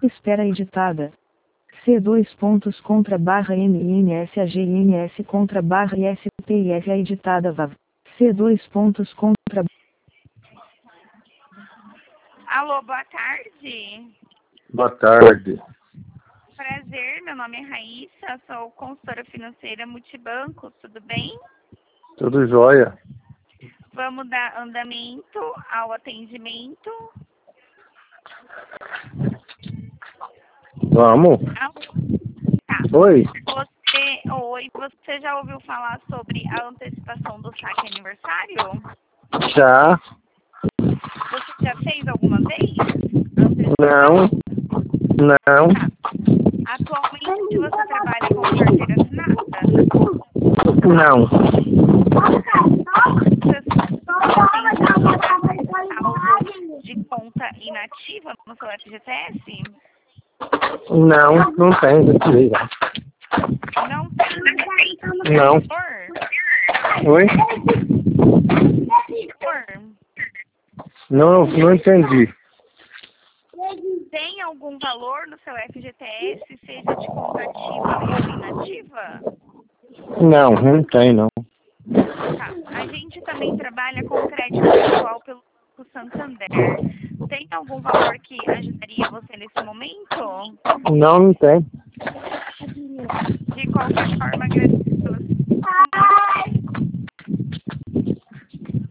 espera editada. C2 pontos contra barra NINSAGINS contra barra ISPIF editada VAV. C2 pontos contra. Alô, boa tarde. Boa tarde. Prazer, meu nome é Raíssa, sou consultora financeira Multibanco, tudo bem? Tudo jóia? Vamos dar andamento ao atendimento. Vamos? Tá. Oi? Você já ouviu falar sobre a antecipação do saque aniversário? Já? Você já fez alguma vez? Não. Não. Tá. Atualmente você trabalha com carteira assinada? Não. Você tem saldo de conta inativa no seu FGTS? Não, não tem. Já tirei já. Não tem? Não. Oi? Não entendi. Tem algum valor no seu FGTS, seja de conta ativa ou inativa? Não tem não. Tá. A gente também trabalha com crédito pessoal pelo Santander. Tem algum valor que ajudaria você nesse momento? Não tem. De qualquer forma, agradeço.